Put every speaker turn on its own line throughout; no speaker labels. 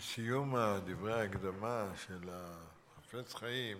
בסיום דברי ההקדמה של החפץ חיים,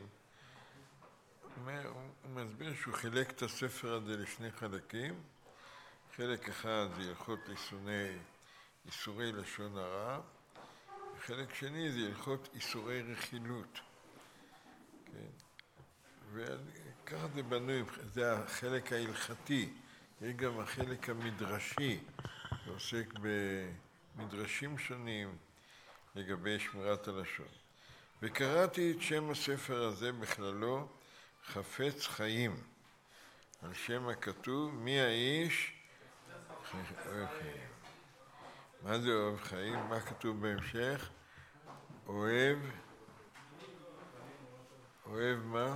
הוא מסביר שהוא חילק את הספר הזה לשני חלקים. חלק אחד זה הלכות איסורי לשון הרע, וחלק שני זה הלכות איסורי רכילות. כן? וככה זה בנוי, זה החלק ההלכתי. יש גם החלק המדרשי, שעוסק במדרשים שונים לגבי שמירת הלשון. וקראתי את שם הספר הזה בכללו חפץ חיים, על שם הכתוב מי האיש אוהב חיים. מה זה אוהב חיים? מה כתוב בהמשך? אוהב מה?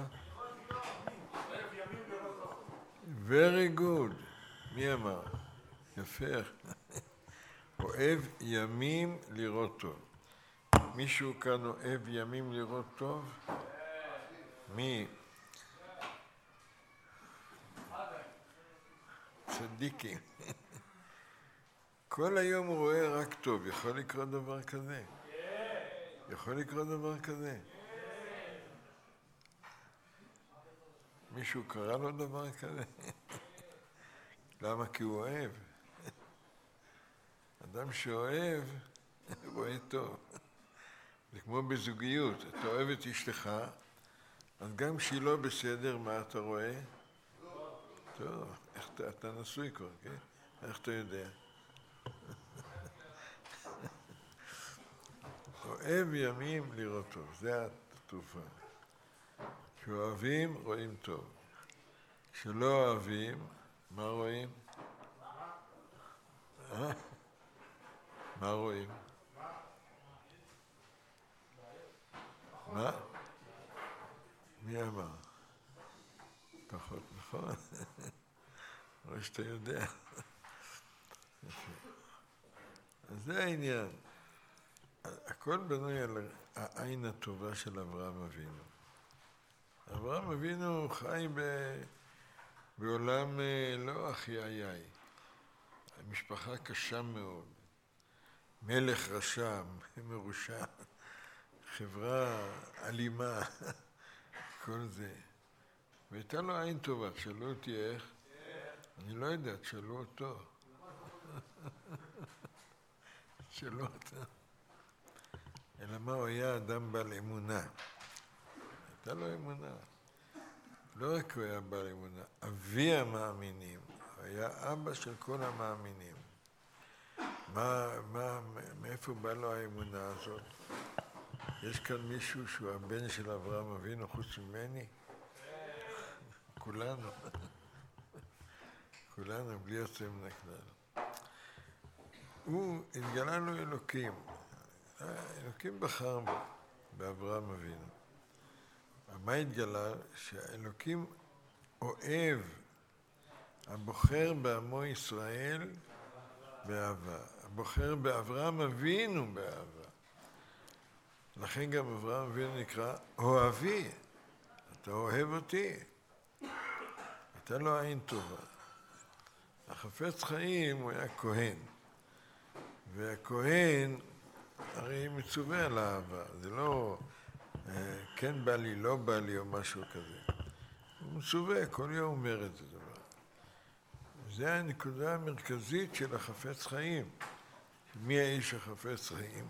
Very good. מי אמר? יפה. אוהב ימים לראות טוב. מישהו כאן אוהב ימים לראות טוב? מי? צדיקים. כל היום הוא רואה רק טוב. יכול לקרות דבר כזה? יכול לקרות דבר כזה? מישהו קרא לו דבר כזה? למה? כי הוא אוהב. אדם שאוהב, רואה טוב. זה כמו בזוגיות. אתה אוהב את אשתך, אז גם כשהיא לא בסדר, מה אתה רואה? טוב, אתה נשוי כבר, כן? איך אתה יודע? אוהב ימים לראות טוב, זה התרופה. כשאוהבים, רואים טוב. כשלא אוהבים, מה רואים? מה רואים? מה? מי אמר? פחות, נכון? רואה שאתה יודע. אז זה העניין. הכל בנוי על העין הטובה של אברהם אבינו. אברהם אבינו חי בעולם לא הכי איי. משפחה קשה מאוד. מלך רשע, מרושע, חברה אלימה, כל זה. והייתה לו עין טובה, תשאלו אותי איך? אני לא יודע, תשאלו אותו. תשאלו אותו. אלא מה, הוא היה אדם בעל אמונה. הייתה לו אמונה. לא רק הוא היה בעל אמונה, אבי המאמינים. הוא היה אבא של כל המאמינים. מאיפה בא לו האמונה הזאת? יש כאן מישהו שהוא הבן של אברהם אבינו חוץ ממני? כולנו. כולנו, בלי יוצא מן הכלל. הוא התגלה לו אלוקים. אלוקים בחר בו, באברהם אבינו. מה התגלה? שהאלוקים אוהב, הבוחר בעמו ישראל באהבה. הבוחר באברהם אבינו באהבה. לכן גם אברהם אבינו נקרא אוהבי. אתה אוהב אותי. הייתה לו עין טובה. החפץ חיים הוא היה כהן. והכהן הרי מצווה על האהבה. זה לא כן בא לי, לא בא לי או משהו כזה. הוא מצווה, כל יום אומר את זה דבר. זה הנקודה המרכזית של החפץ חיים. מי האיש החפץ חיים?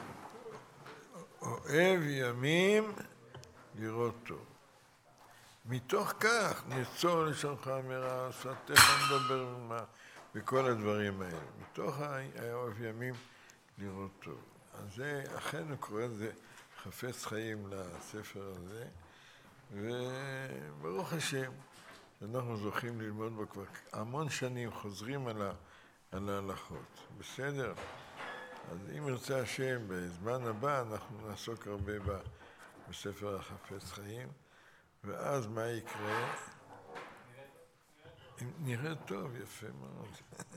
אוהב ימים לראות טוב. מתוך כך נעצור לשונך מרע, שפתיך מדבר וכל הדברים האלה. מתוך האוהב ימים לראות טוב. אז זה, אכן הוא קורא לזה חפץ חיים לספר הזה, וברוך השם, אנחנו זוכים ללמוד בו כבר המון שנים, חוזרים על ההלכות. בסדר? אז אם ירצה השם, בזמן הבא אנחנו נעסוק הרבה בספר החפץ חיים, ואז מה יקרה? נראה טוב, יפה מאוד.